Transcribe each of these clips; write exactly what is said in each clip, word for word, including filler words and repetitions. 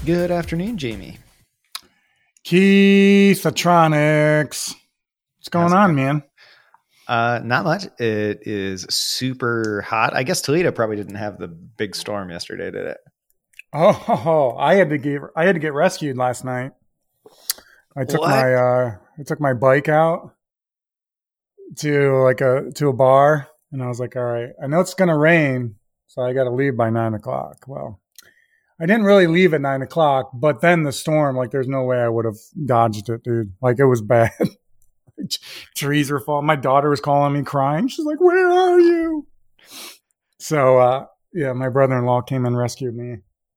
Good afternoon, Jamie. Keithatronics. What's going How's on, it? man? Uh, not much. It is super hot. I guess Toledo probably didn't have the big storm yesterday, did it? Oh, I had to get I had to get rescued last night. I took What? my uh, I took my bike out to like a to a bar, and I was like, all right, I know it's gonna rain, so I got to leave by nine o'clock. Well, I didn't really leave at nine o'clock, but then the storm, like, there's no way I would have dodged it, dude. Like, it was bad. Trees were falling. My daughter was calling me crying. She's like, where are you? So, uh, yeah, my brother-in-law came and rescued me.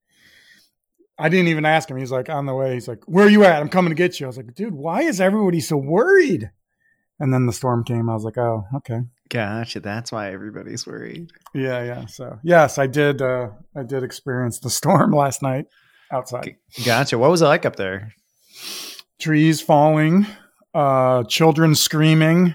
I didn't even ask him. He's like, on the way. He's like, where are you at? I'm coming to get you. I was like, dude, why is everybody so worried? And then the storm came. I was like, oh, okay. Gotcha. That's why everybody's worried. Yeah, yeah. So, yes, I did. Uh, I did experience the storm last night outside. Gotcha. What was it like up there? Trees falling, uh, children screaming,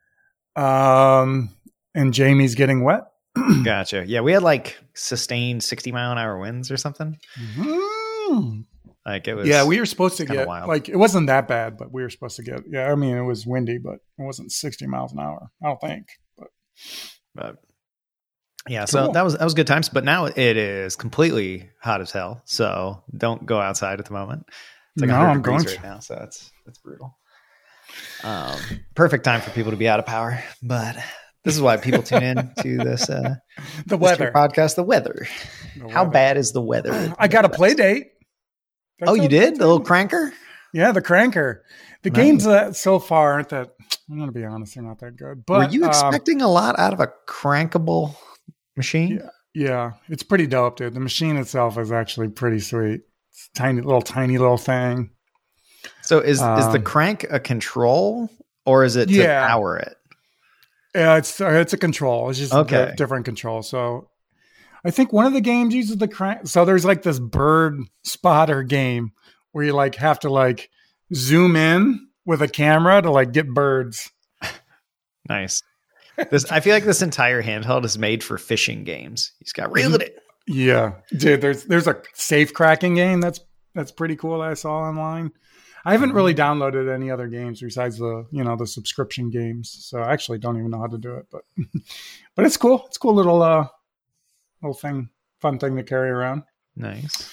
um, and Jamie's getting wet. Gotcha. Yeah, we had like sustained sixty mile an hour winds or something. Mm-hmm. Like it was. Yeah, we were supposed to kinda get wild. like it wasn't that bad, but we were supposed to get. Yeah, I mean it was windy, but it wasn't sixty miles an hour. I don't think. But, But yeah, so Cool. that was that was good times. But now it is completely hot as hell. So don't go outside at the moment. It's like No, one hundred I'm degrees going right to. now, so it's it's brutal. Um, perfect time for people to be out of power, but this is why people tune in to this uh, the this weather. podcast. The weather. The How weather. bad is the weather? I got a play date. That's Oh, you how- did? The little cranker? Yeah, the cranker. The Nice. games uh, so far aren't that. I'm gonna be honest, they're not that good. But Were you um, expecting a lot out of a crankable machine? Yeah. Yeah, it's pretty dope, dude. The machine itself is actually pretty sweet. It's a tiny little, tiny little thing. So is is the Um, crank a control or is it to Yeah. power it? Yeah, it's uh, it's a control. It's just a Okay. di- different control. So I think one of the games uses the crank. So there's like this bird spotter game where you like have to like zoom in with a camera to like get birds. Nice. This I feel like this entire handheld is made for fishing games. You just got reeled it. Yeah, dude. There's there's a safe cracking game that's that's pretty cool that I saw online. I haven't really downloaded any other games besides the you know the subscription games, so I actually don't even know how to do it. But but it's cool. It's a cool little uh little thing, fun thing to carry around. Nice.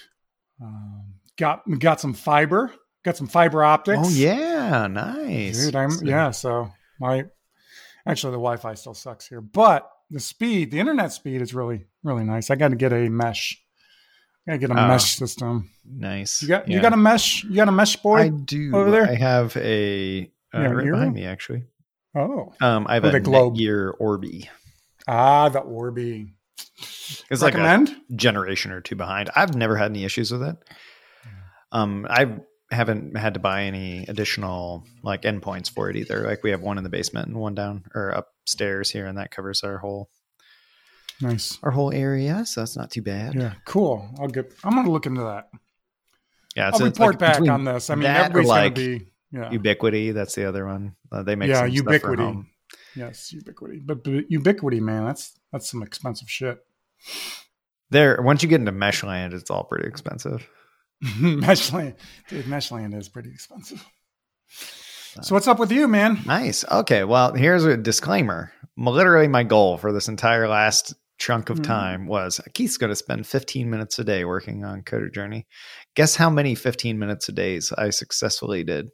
Um, got got some fiber, got some fiber optics. Oh yeah, nice. dude. I'm So- yeah. So my actually the Wi-Fi still sucks here, but the speed, the internet speed is really really nice. I got to get a mesh. I got to get a Oh. mesh system. Nice. You got Yeah. you got a mesh. You got a mesh board. I do. over there? I have a uh, Yeah, right Eero? behind me actually. oh Um, I have Oh, a the globe. Netgear Orbi. ah, the Orbi. It's like a Recommend? generation or two behind. I've never had any issues with it. Um, I haven't had to buy any additional like endpoints for it either. Like we have one in the basement and one down or upstairs here, and that covers our whole Nice. our whole area. So that's not too bad. Yeah, cool. I'll get. I'm gonna look into that. Yeah, it's I'll it's report like back between on this. I mean, that or everybody's like gonna be. Yeah. Ubiquity. That's the other one. Uh, they make Yeah, some stuff for Ubiquity. home. Yes, Ubiquity. But, but Ubiquity, man, that's that's some expensive shit. There, once you get into Meshland, it's all pretty expensive. Meshland, dude, Meshland is pretty expensive. So what's up with you, man? Nice. Okay. Well, here's a disclaimer. Literally, my goal for this entire last chunk of Mhm. time was Keith's going to spend fifteen minutes a day working on Coder Journey. Guess how many fifteen minutes a days I successfully did?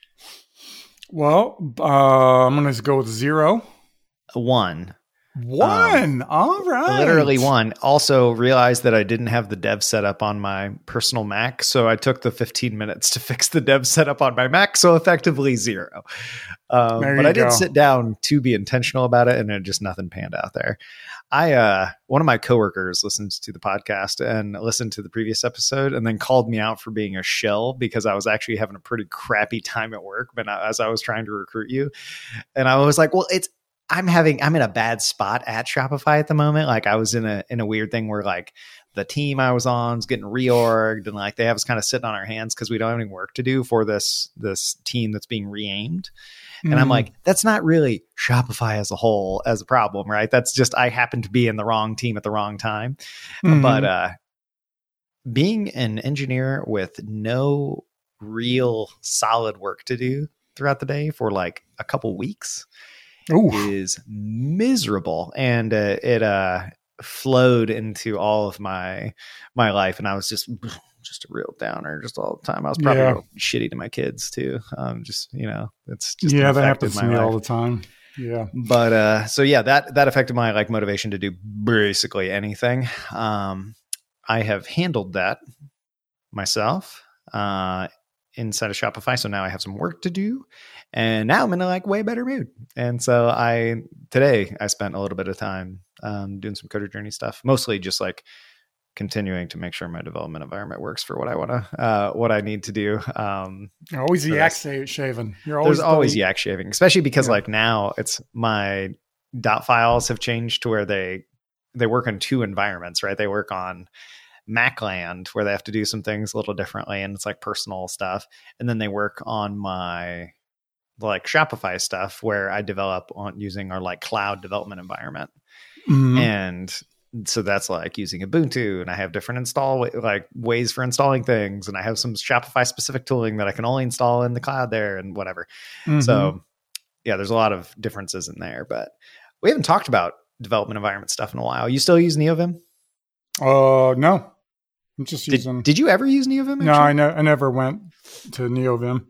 Well, uh, I'm gonna go with zero. One. One. All right. Literally one. Also realized that I didn't have the dev setup on my personal Mac. So I took the fifteen minutes to fix the dev setup on my Mac. So effectively zero. Um, There but you I did go. sit down to be intentional about it, and it just nothing panned out there. I, uh, one of my coworkers listens to the podcast and listened to the previous episode and then called me out for being a shill because I was actually having a pretty crappy time at work, but as I was trying to recruit you. And I was like, well, it's, I'm having, I'm in a bad spot at Shopify at the moment. Like I was in a, in a weird thing where like the team I was on is getting reorged and like they have us kind of sitting on our hands because we don't have any work to do for this, this team that's being reaimed. And I'm Mhm. like, that's not really Shopify as a whole as a problem, right? That's just, I happen to be in the wrong team at the wrong time. Mhm. But, uh, being an engineer with no real solid work to do throughout the day for like a couple weeks Ooh. is miserable. And uh, it uh, flowed into all of my my life. And I was just just a real downer just all the time. I was probably yeah. real shitty to my kids too. Um, just, you know, it's just yeah, that happens to me life. all the time. Yeah. But uh, so yeah, that that affected my like motivation to do basically anything. Um, I have handled that myself uh, inside of Shopify. So now I have some work to do, and now I'm in a like way better mood. And so I today I spent a little bit of time um, doing some Coder Journey stuff, mostly just like continuing to make sure my development environment works for what I want to, uh, what I need to do. Um, You're always yak shaving. You're always there's always yak shaving, especially because yeah. like now it's my dot files have changed to where they, they work in two environments, right? They work on Macland where they have to do some things a little differently, and it's like personal stuff. And then they work on my like Shopify stuff where I develop on using our like cloud development environment. Mm-hmm. And so that's like using Ubuntu, and I have different install like ways for installing things. And I have some Shopify specific tooling that I can only install in the cloud there and whatever. Mm-hmm. So yeah, there's a lot of differences in there, but we haven't talked about development environment stuff in a while. You still use NeoVim? Uh, no, I'm just did, using. Did you ever use NeoVim? Actually? No, I, ne- I never went to NeoVim.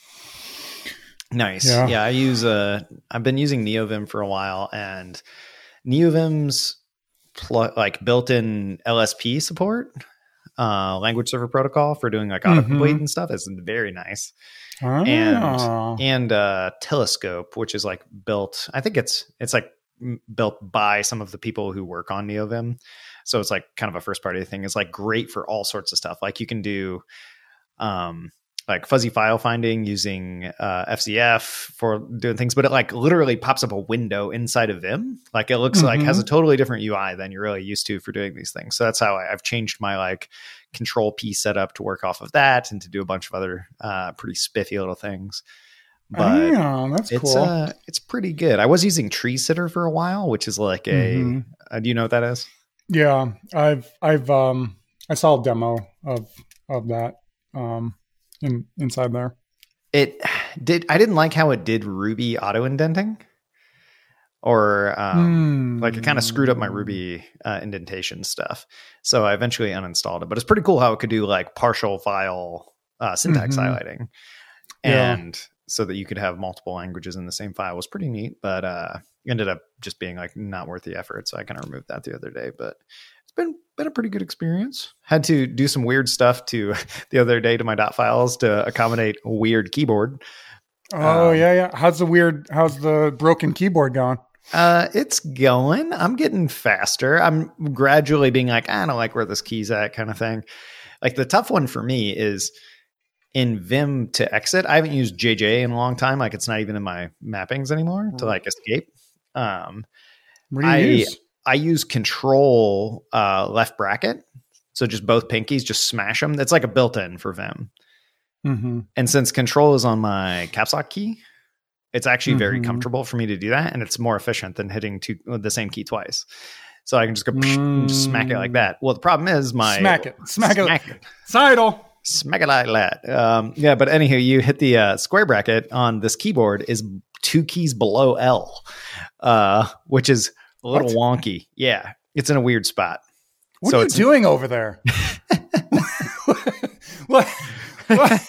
Nice. Yeah. yeah, I use uh I've been using NeoVim for a while, and NeoVim's pl- like built-in L S P support, uh, language server protocol for doing like autocomplete mm-hmm. and stuff is very nice. Oh. And and uh, Telescope, which is like built, I think it's it's like built by some of the people who work on NeoVim. So it's like kind of a first party thing. It's like great for all sorts of stuff. Like you can do um like fuzzy file finding using uh, F C F for doing things, but it like literally pops up a window inside of Vim. Like it looks mm-hmm. like has a totally different U I than you're really used to for doing these things. So that's how I, I've changed my like control P setup to work off of that and to do a bunch of other uh, pretty spiffy little things. But oh, that's it's, cool. Uh, it's pretty good. I was using Tree Sitter for a while, which is like a, mm-hmm. uh, do you know what that is? Yeah, I've, I've, um, I saw a demo of, of that. Um, In, inside there. It did. I didn't like how it did Ruby auto indenting, or um, mm. like it kind of screwed up my Ruby uh, indentation stuff. So I eventually uninstalled it. But it's pretty cool how it could do like partial file uh, syntax mm-hmm. highlighting, and yeah. so that you could have multiple languages in the same file was pretty neat. But uh, ended up just being like not worth the effort. So I kind of removed that the other day. But it's been been a pretty good experience. Had to do some weird stuff to the other day to my dot files to accommodate a weird keyboard. Oh um, yeah, yeah. How's the weird? How's the broken keyboard going? Uh, it's going. I'm getting faster. I'm gradually being like, I don't like where this key's at, kind of thing. Like the tough one for me is in Vim to exit. I haven't used J J in a long time. Like it's not even in my mappings anymore to like escape. Um, what do you I, use? I use control uh, left bracket. So just both pinkies, just smash them. It's like a built-in for Vim. Mm-hmm. And since control is on my caps lock key, it's actually mm-hmm. very comfortable for me to do that. And it's more efficient than hitting two, the same key twice. So I can just go mm. and just smack it like that. Well, the problem is my... Smack it. Smack, smack it. it. Sidle. Smack it like that. Um, yeah, but anywho, you hit the uh, square bracket on this keyboard is two keys below L, uh, which is... a little what? Wonky. Yeah. It's in a weird spot. What so are you doing over there? what? What?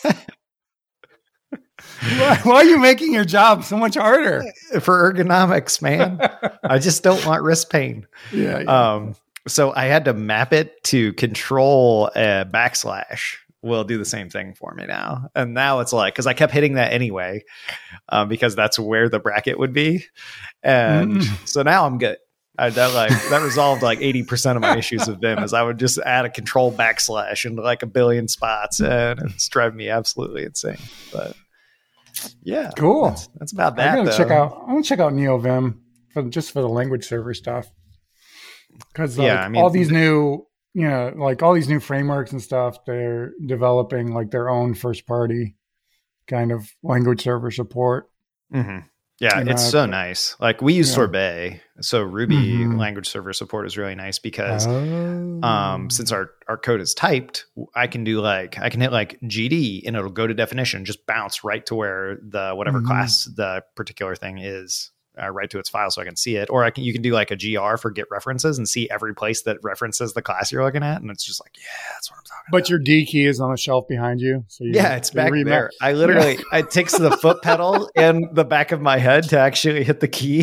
why, why are you making your job so much harder? For ergonomics, man. I just don't want wrist pain. Yeah, yeah. Um, so I had to map it to control a backslash. Will do the same thing for me now. And now it's like, because I kept hitting that anyway, um, because that's where the bracket would be. And mm. so now I'm good. I, that like that resolved like eighty percent of my issues with Vim is I would just add a control backslash into like a billion spots, and it's driving me absolutely insane. But yeah, cool. That's, that's about that. I'm gonna though. check out. I'm gonna check out NeoVim for just for the language server stuff. Because like, yeah, I mean, all these new, you know, like all these new frameworks and stuff, they're developing like their own first party kind of language server support. Mm-hmm. Yeah, And, it's uh, so nice. Like we use yeah. Sorbet, so Ruby Mhm. language server support is really nice because Oh. um, since our, our code is typed, I can do like I can hit like G D and it'll go to definition, just bounce right to where the whatever Mhm. class the particular thing is, uh, right to its file, so I can see it. Or I can you can do like a G R for get references and see every place that references the class you're looking at, and it's just like, yeah, that's what I'm talking But about. your D key is on the shelf behind you. So you, Yeah, it's so you back remap- there. I literally, it takes the foot pedal and the back of my head to actually hit the key.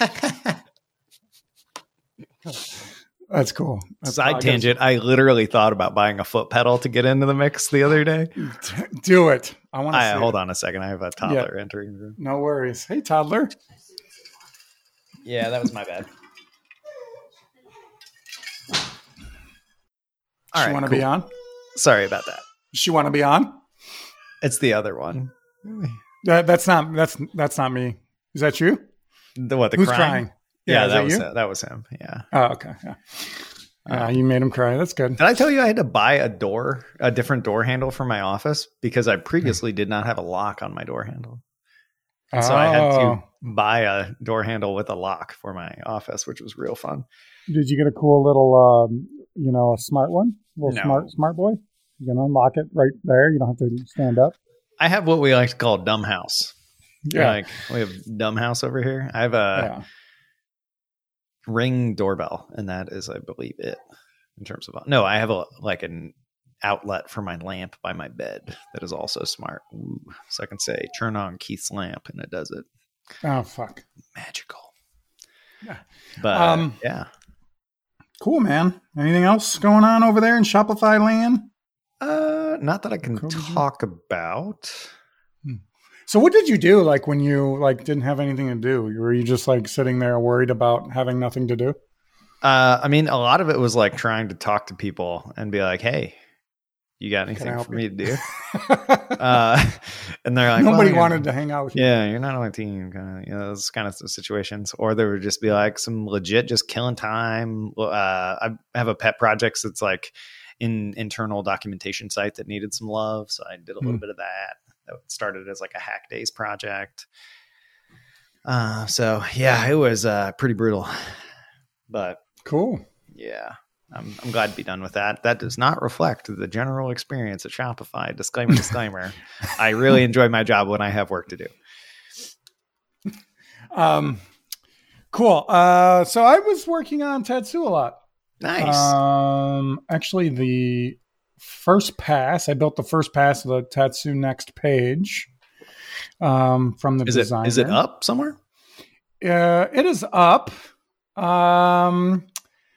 That's cool. That's Side I guess- tangent. I literally thought about buying a foot pedal to get into the mix the other day. Do it. I want to I, see hold it. on a second. I have a toddler entering the room. No worries. Hey, toddler. Yeah, that was my bad. All She right, want to cool. be on? Sorry about that. She want to be on? It's the other one. That, that's not that's that's not me. Is that you? The what? The Who's crying? crying? Yeah, is that was you? it. that was him. Yeah. Oh, okay. Yeah. Uh, you made him cry. That's good. Did I tell you I had to buy a door, a different door handle for my office because I previously did not have a lock on my door handle. And so I had to Oh. buy a door handle with a lock for my office, which was real fun. Did you get a cool little, um, you know, a smart one? A little No. smart, smart boy? You can unlock it right there. You don't have to stand up. I have what we like to call dumb house. Yeah. Like we have dumb house over here. I have a yeah. Ring doorbell, and that is, I believe, it in terms of. No, I have a like an outlet for my lamp by my bed that is also smart. Ooh. So I can say turn on Keith's lamp, and it does it. Oh, fuck. Magical. Yeah. But Um, yeah. Cool, man. Anything else going on over there in Shopify land? Uh, not that I can Code review? talk about. So what did you do like when you like didn't have anything to do? Were you just like sitting there worried about having nothing to do? Uh, I mean, a lot of it was like trying to talk to people and be like, "Hey, you got anything help for you?" me to do?" uh, and they're like, Nobody well, wanted to hang out with you. Yeah, you're not on my team. Kind of, you know, those kind of situations. Or there would just be like some legit, just killing time. Uh, I have a pet projects that's like in internal documentation site that needed some love, so I did a little Hmm. bit of that. That started as like a hack days project. Uh, so yeah, it was uh, pretty brutal, but Cool. yeah, I'm, I'm glad to be done with that. That does not reflect the general experience at Shopify. Disclaimer, disclaimer. I really enjoy my job when I have work to do. Um, cool. Uh, so I was working on Tatsu a lot. Nice. Um, actually, the first pass, I built the first pass of the Tatsu Next page um, from the is designer. it is it up somewhere? Uh, it is up. Um,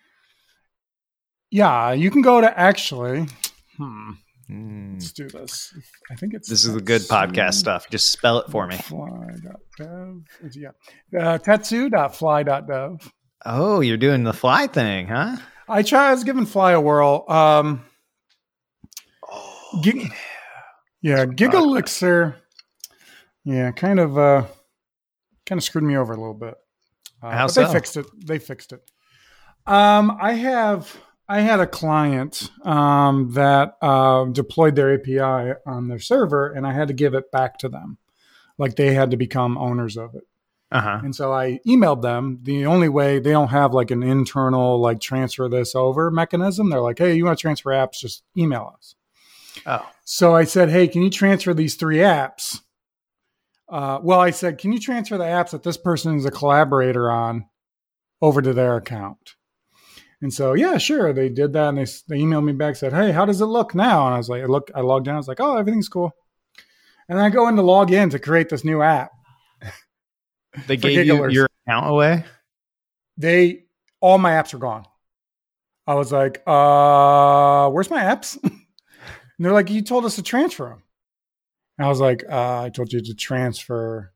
yeah, you can go to actually. Hmm. Mm. Let's do this. I think it's This is the good podcast stuff. Just spell it for me. Fly.dev. Yeah. Uh, tatsu.fly.dev. Oh, you're doing the fly thing, huh? I try. I was giving Fly a whirl. Um, Oh, Gig- yeah, Gig Elixir. Yeah, kind of, uh, kind of screwed me over a little bit. Uh, How but so? They fixed it. They fixed it. Um, I have. I had a client um, that uh, deployed their A P I on their server, and I had to give it back to them. Like they had to become owners of it. Uh-huh. And so I emailed them. The only way they don't have like an internal like transfer this over mechanism. They're like, hey, you want to transfer apps? Just email us. Oh. So I said, hey, can you transfer these three apps? Uh, well, I said, can you transfer the apps that this person is a collaborator on over to their account? And so, yeah, sure. They did that. And they, they emailed me back, said, hey, how does it look now? And I was like, I look, I logged in. I was like, oh, everything's cool. And then I go in to log in to create this new app. They For gave you gigglers. your account away? They, all my apps are gone. I was like, uh, where's my apps? And they're like, you told us to transfer them. And I was like, uh, I told you to transfer.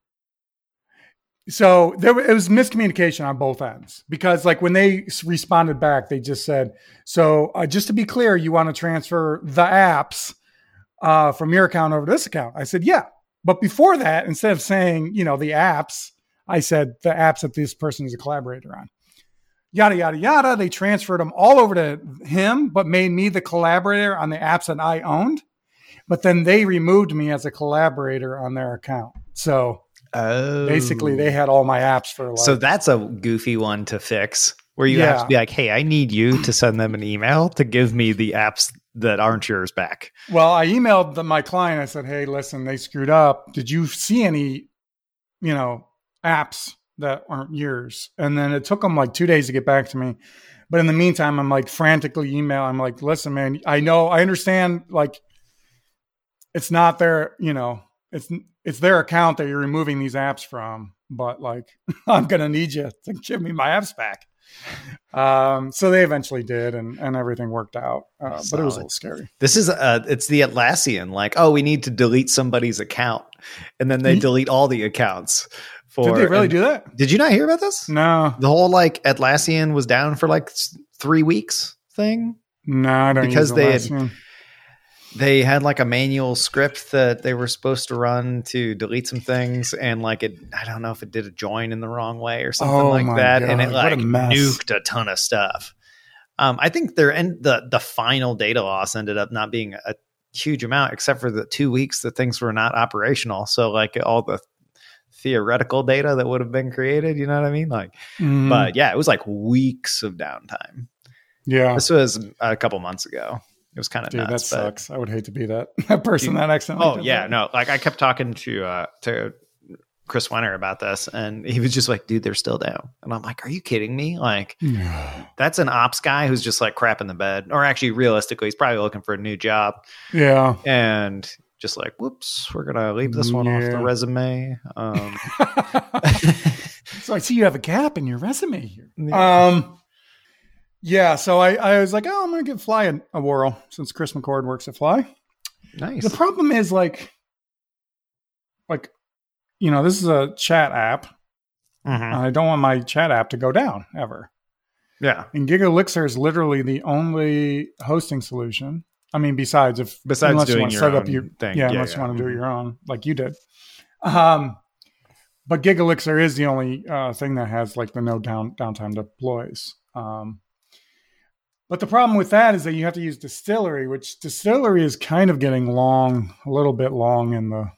So there it was miscommunication on both ends because like when they responded back, they just said, so uh, just to be clear, you want to transfer the apps uh, from your account over to this account. I said, yeah. But before that, instead of saying, you know, the apps, I said the apps that this person is a collaborator on. Yada, yada, yada. They transferred them all over to him, but made me the collaborator on the apps that I owned. But then they removed me as a collaborator on their account. So Oh, Basically, they had all my apps for like. So that's a goofy one to fix, where you Yeah. have to be like, hey, I need you to send them an email to give me the apps that aren't yours back. Well, I emailed the, my client. I said, hey, listen, they screwed up. Did you see any, you know, apps that aren't yours? And then it took them like two days to get back to me. But in the meantime, I'm like frantically email. I'm like, listen, man, I know, I understand, like, it's not their, you know, it's it's their account that you're removing these apps from, but like, I'm going to need you to give me my apps back. Um, so they eventually did, and, and everything worked out. Uh, but it was a little scary. This is, uh, it's the Atlassian, like, oh, we need to delete somebody's account. And then they delete all the accounts. For, did they really and, do that? Did you not hear about this? No. The whole like Atlassian was down for like three weeks thing. No, I don't because use they Atlassian. had, they had like a manual script that they were supposed to run to delete some things, and like it, I don't know if it did a join in the wrong way or something Oh like my that, God, and it what like a mess. nuked a ton of stuff. Um, I think their and the the final data loss ended up not being a huge amount, except for the two weeks that things were not operational. So like all the theoretical data that would have been created, you know what I mean? Like, Mm. but yeah, it was like weeks of downtime. Yeah. This was a couple months ago. It was kind of Dude, nuts. that but- sucks. I would hate to be that, that person Dude, that accidentally. Oh did yeah, that. no. Like I kept talking to uh to Chris Wenner about this, and he was just like, "Dude, they're still down." And I'm like, "Are you kidding me? Like, that's an ops guy who's just like crap in the bed, or actually, realistically, he's probably looking for a new job." Yeah. And just like, "Whoops, we're gonna leave this one off the Yeah. resume." Um, So I see you have a gap in your resume here. Yeah. Um, yeah. So I, I was like, oh, I'm going to give Fly a, a whirl since Chris McCord works at Fly. nice. The problem is like, like, you know, this is a chat app. Mhm. And I don't want my chat app to go down ever. Yeah. And GigaElixir is literally the only hosting solution. I mean, besides if Besides unless you doing want to your set up own your thing. yeah, Yeah, unless yeah. you want to do it Mhm. your own, like you did. Um, but GigaElixir is the only uh, thing that has like the no down downtime deploys. Um, but the problem with that is that you have to use Distillery, which Distillery is kind of getting long, a little bit long in the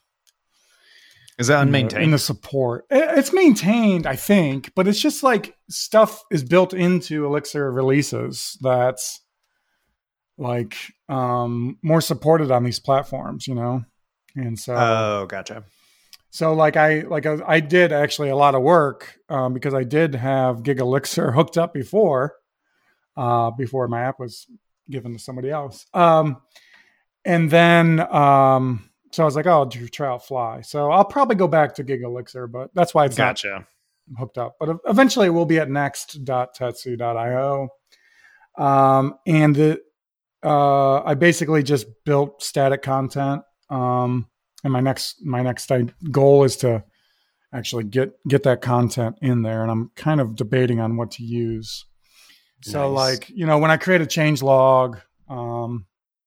Is that in the- unmaintained? in the support. It- It's maintained, I think, but it's just like stuff is built into Elixir releases that's like um, more supported on these platforms, you know? And so, oh, gotcha. so like I, like I, I did actually a lot of work um, because I did have GigaElixir hooked up before, uh, before my app was given to somebody else. Um, and then, um, so I was like, oh, I'll do try out Fly. So I'll probably go back to GigaElixir, but that's why it's not Gotcha. hooked up. But eventually we'll be at next dot tetsu dot io. Um, and the, uh, I basically just built static content. Um, and my next, my next goal is to actually get, get that content in there. And I'm kind of debating on what to use. So Nice. like, you know, when I create a change log, um,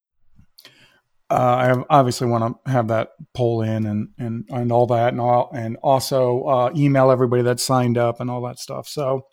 uh, I have obviously want to have that pull in and, and, and all that and all, and also, uh, email everybody that signed up and all that stuff. So,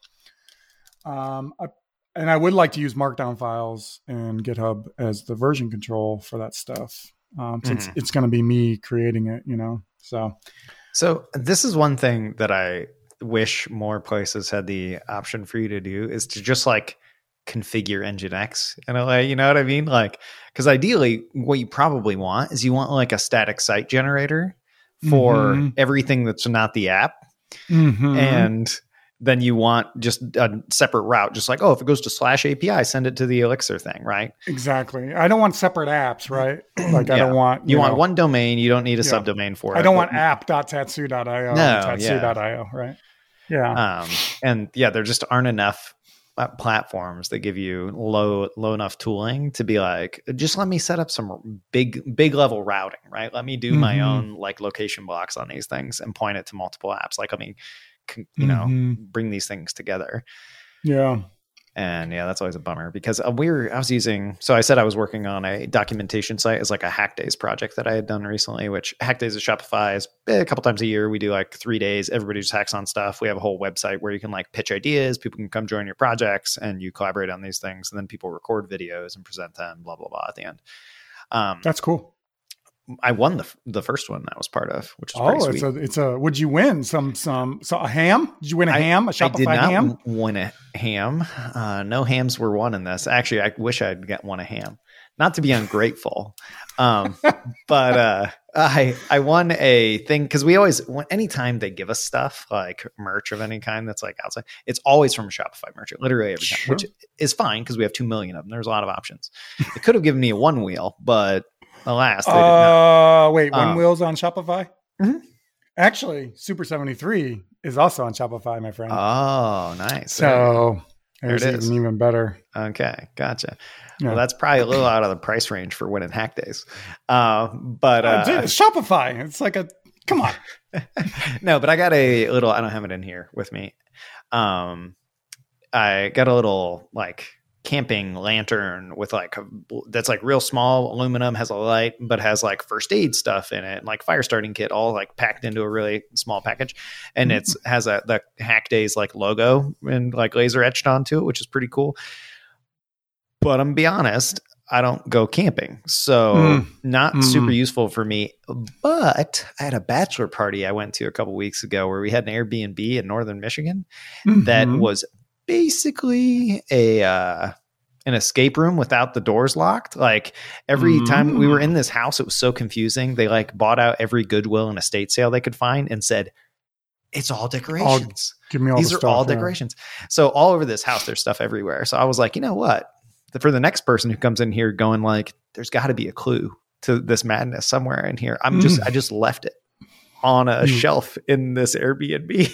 um, I, and I would like to use markdown files and GitHub as the version control for that stuff. Um, since Mhm. it's going to be me creating it, you know, so. So this is one thing that I wish more places had the option for you to do, is to just like configure Nginx in a way, you know what I mean? Like, because ideally what you probably want is you want like a static site generator for Mhm. everything that's not the app. Mhm. And then you want just a separate route, just like, oh, if it goes to slash A P I, send it to the Elixir thing, right? Exactly. I don't want separate apps, right? Like I Yeah. don't want, You, want know, one domain, you don't need a Yeah. subdomain for it. I don't but- want app dot tetsu dot io No, and yeah. tetsu dot io, right? Yeah. Um, and yeah, there just aren't enough uh, platforms that give you low, low enough tooling to be like, just let me set up some big, big level routing, right? Let me do my Mhm. own like location blocks on these things and point it to multiple apps. Like, let me, c- you know, Mhm. bring these things together. Yeah. And yeah, that's always a bummer because uh, we were, I was using, so I said I was working on a documentation site as like a Hack Days project that I had done recently, which Hack Days at Shopify is eh, a couple times a year. We do like three days. Everybody just hacks on stuff. We have a whole website where you can like pitch ideas. People can come join your projects and you collaborate on these things. And then people record videos and present them, blah, blah, blah at the end. Um, That's cool. I won the the first one I was part of, which is oh, pretty sweet. it's a it's a. Would you win some some so a ham? Did you win a I, ham? A Shopify I did not ham? win a ham. Uh, no hams were won in this. Actually, I wish I'd get one a ham. Not to be ungrateful, um, but uh, I I won a thing because we always anytime they give us stuff like merch of any kind that's like outside, it's always from a Shopify merchant, literally every time, Sure. which is fine because we have two million of them. There's a lot of options. They could have given me a one wheel, but alas, they did not. Uh, wait, one Um, wheel's on Shopify? Mhm. Actually, Super seventy-three is also on Shopify, my friend. Oh, nice. so there it there's is. even, even better. Okay, gotcha. Yeah. Well, that's probably a little out of the price range for winning hack days. Uh, but Uh, uh, dude, it's Shopify. It's like a, come on. no, but I got a little, I don't have it in here with me. Um, I got a little like camping lantern with like, a, that's like real small aluminum, has a light, but has like first aid stuff in it, and like fire starting kit, all like packed into a really small package. And Mm-hmm. it's has a, the Hack Days like logo and like laser etched onto it, which is pretty cool. But I'm gonna be honest, I don't go camping, so Mm. not Mm. super useful for me. But I had a bachelor party I went to a couple weeks ago where we had an Airbnb in northern Michigan that Mhm. was basically a uh, an escape room without the doors locked. Like every Mm. time we were in this house, it was so confusing. They like bought out every Goodwill and estate sale they could find and said, "It's all decorations. Give me all These the are stuff, all yeah. decorations." So all over this house, there's stuff everywhere. So I was like, you know what? For the next person who comes in here going like, there's got to be a clue to this madness somewhere in here. I'm just, Mm. I just left it on a Mm. shelf in this Airbnb.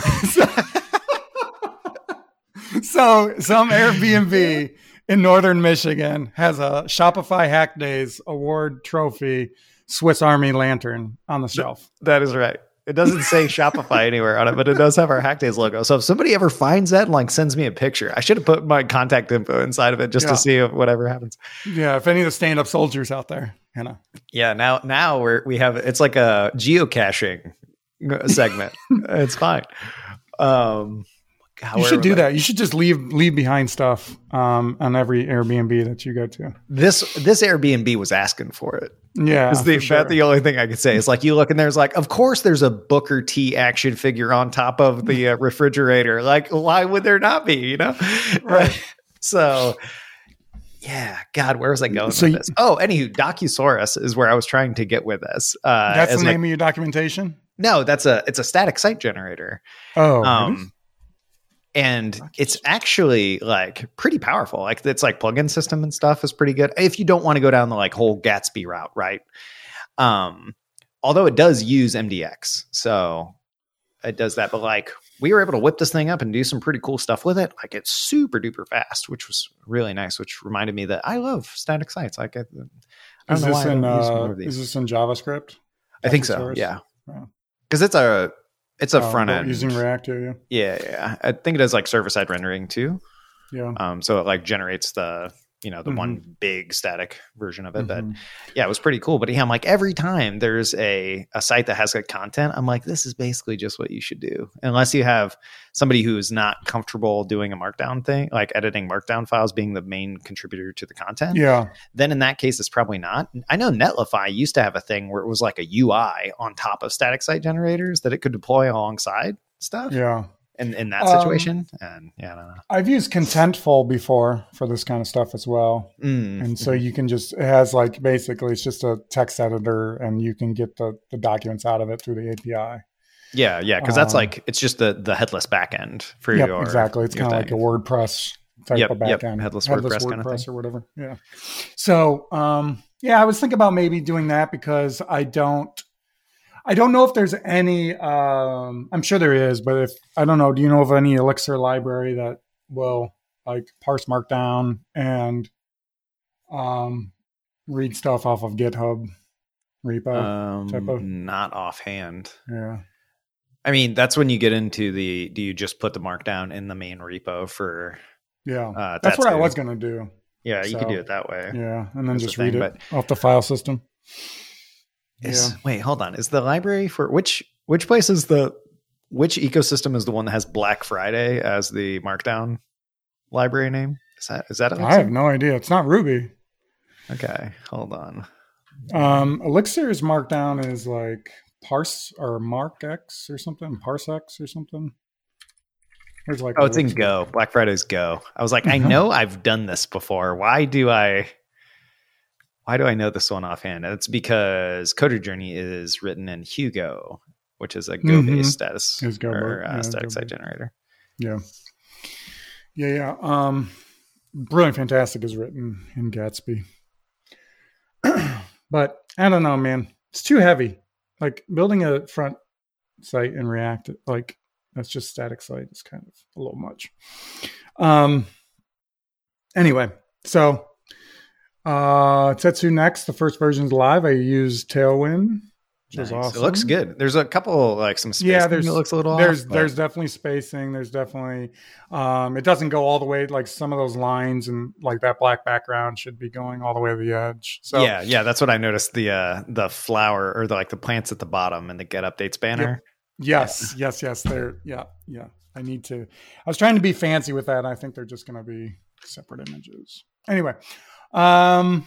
So some Airbnb in northern Michigan has a Shopify Hack Days award trophy Swiss Army lantern on the shelf. That is right. It doesn't say Shopify anywhere on it, but it does have our Hack Days logo. So if somebody ever finds that and like sends me a picture, I should have put my contact info inside of it just Yeah. to see if whatever happens. Yeah, if any of the stand-up soldiers out there, you know. Yeah. Now, now we're, we have, it's like a geocaching segment. It's fine. Um, You should do that. You should just leave leave behind stuff um, on every Airbnb that you go to. This, this Airbnb was asking for it. Yeah, Is the, for sure. That's the only thing I could say. Is like you look and there's like, of course there's a Booker T action figure on top of the uh, refrigerator. Like, why would there not be? You know, Right. So, yeah, God, where was I going So with you- this? Oh, anywho, Docusaurus is where I was trying to get with this. Uh, That's as the my- name of your documentation? No, that's a it's a static site generator. Oh, Um, really? and it's actually like pretty powerful. Like it's like plugin system and stuff is pretty good. If you don't want to go down the like whole Gatsby route, right? Um, although it does use M D X, so it does that. But like we were able to whip this thing up and do some pretty cool stuff with it. Like it's super duper fast, which was really nice. Which reminded me that I love static sites. Like I, I don't Is know this why I in don't use more uh, of these. is this in JavaScript? I think so. Docusaurus? Yeah, Wow. because it's a it's a Oh, front well, end using React, yeah, Yeah, yeah. I think it does like server side rendering too. yeah. Um, so it like generates the you know the Mhm. one big static version of it. But Mhm. yeah, it was pretty cool. But yeah, I'm like every time there's a a site that has good content, I'm like, this is basically just what you should do, unless you have somebody who is not comfortable doing a markdown thing, like editing markdown files being the main contributor to the content. Yeah. Then in that case, it's probably not. I know Netlify used to have a thing where it was like a U I on top of static site generators that it could deploy alongside stuff. Yeah. In, in that Um, situation. And yeah, I don't know. I've used Contentful before for this kind of stuff as well. Mm, And so mhm. you can just, it has like basically it's just a text editor and you can get the, the documents out of it through the A P I. yeah, yeah, because that's um, like it's just the the headless backend for Yep, your exactly. It's your kind of like a thing. WordPress type Yep, of yep, backend. headless WordPress kind of thing. or whatever. Yeah. So, um, yeah, I was thinking about maybe doing that because I don't, I don't know if there's any, um, I'm sure there is, but if, I don't know, do you know of any Elixir library that will like parse Markdown and um, read stuff off of GitHub repo? Um, type of- not offhand. yeah. I mean, that's when you get into the. Do you just put the markdown in the main repo for? Yeah. Uh, That's what I Tatsu? was going to do. Yeah, you so, can do it that way. Yeah. And then That's the just read thing, it off the file system. Is, Yeah. Wait, hold on. Is the library for which which place is the which ecosystem is the one that has Black Friday as the markdown library name? Is that is that I have no idea. It's not Ruby. Okay, hold on. Um, Elixir is marked down as like parse or mark X or something, parse X or something. There's like oh, it's Elixir. in Go. Black Friday's Go. I was like, I know I've done this before. Why do I? Why do I know this one offhand? And it's because Coder Journey is written in Hugo, which is a Go-based mm-hmm. status it's Go or uh, yeah, static Go site generator. Yeah, yeah, yeah. Um, Brilliant Fantastic is written in Gatsby, but I don't know, man. It's too heavy. Like building a front site in React, like that's just static site. It's kind of a little much. Um. Anyway, so. Uh, Tetsu Next, the first version is live. I used Tailwind, which nice. is awesome. It looks good. There's a couple like some spacing yeah. There's that looks a little. There's off, there's definitely spacing. There's definitely um, it doesn't go all the way. Like some of those lines and like that black background should be going all the way to the edge. So yeah, yeah, that's what I noticed. The uh, the flower or the, like the plants at the bottom and the get updates banner. Yep. Yes, yeah. yes, yes. They're yeah, yeah. I need to. I was trying to be fancy with that. And I think they're just going to be separate images. Anyway. Um,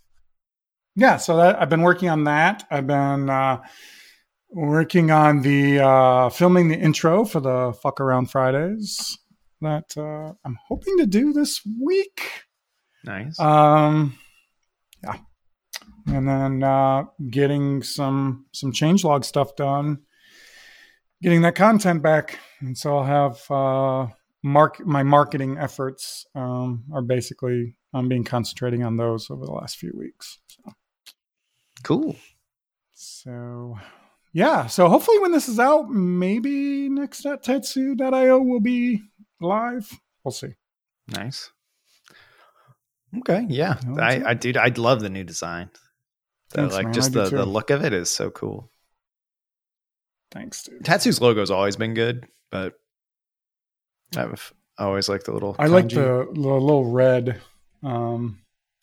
yeah, so that, I've been working on that. I've been uh, working on the uh, filming the intro for the Fuck Around Fridays that uh, I'm hoping to do this week. Nice. Um, yeah, and then uh, getting some some changelog stuff done, getting that content back, and so I'll have uh, mark my marketing efforts um, are basically. I'm being concentrating on those over the last few weeks. So. Cool. So, yeah. So hopefully when this is out, maybe next at Tetsu dot io will be live. We'll see. Nice. Okay. Yeah. No, I, I, dude, I'd love the new design. The, Thanks, like man. just I the, do the too. look of it is so cool. Thanks, dude. Tatsu's logo's always been good, but I've always liked the little. I like the, the little red. Um,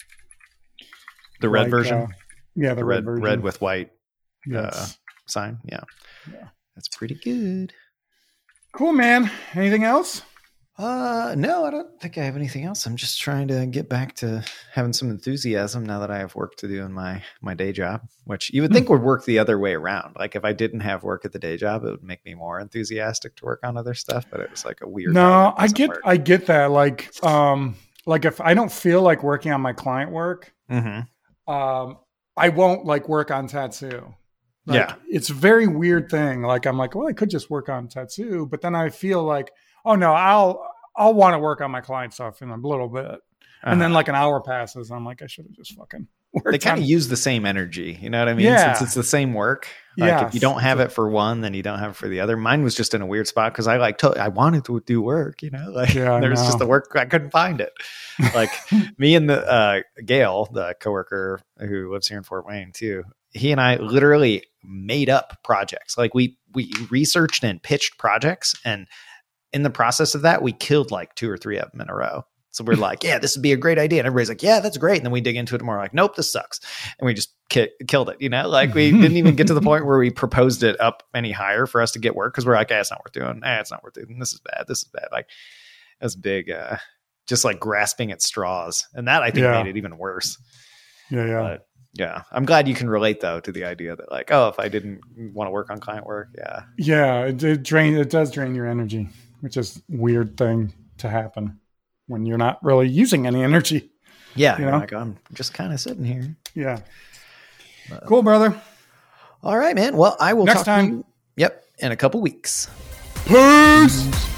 the red like, version. Uh, yeah, the, the red red, version. red with white yes. uh, sign. Yeah. yeah, that's pretty good. Cool, man. Anything else? Uh, no, I don't think I have anything else. I'm just trying to get back to having some enthusiasm now that I have work to do in my my day job, which you would think would work the other way around. Like if I didn't have work at the day job, it would make me more enthusiastic to work on other stuff. But it was like a weird. No, I get, work. I get that. Like, um, like if I don't feel like working on my client work, mm-hmm. um, I won't like work on Tatsu. Like, yeah, it's a very weird thing. Like I'm like, well, I could just work on Tatsu, but then I feel like, oh no, I'll I'll want to work on my client stuff in a little bit, uh-huh. and then like an hour passes, I'm like, I should have just fucking. Worked they kind on- of use the same energy, you know what I mean? Yeah. Since it's the same work. Like yes. if you don't have it for one, then you don't have it for the other. Mine was just in a weird spot because I like to, I wanted to do work, you know, like yeah, there was no. just the work I couldn't find it. Like me and the uh, Gail, the coworker who lives here in Fort Wayne too. He and I literally made up projects. Like we we researched and pitched projects, and in the process of that, we killed like two or three of them in a row. So we're like, yeah, this would be a great idea. And everybody's like, yeah, that's great. And then we dig into it and we're like, nope, this sucks. And we just ki- killed it. You know, like we didn't even get to the point where we proposed it up any higher for us to get work. Cause we're like, eh, it's not worth doing. Eh, it's not worth doing. This is bad. This is bad. Like that's big, uh, just like grasping at straws. And that I think yeah. made it even worse. Yeah. Yeah. But, yeah. I'm glad you can relate though to the idea that like, oh, if I didn't want to work on client work. Yeah. Yeah. It, it drain, it does drain your energy, which is a weird thing to happen when you're not really using any energy. Yeah. You know? Like I'm just kind of sitting here. Yeah. But, cool, brother. All right, man. Well, I will Next talk time. to you. Yep. In a couple weeks. Peace.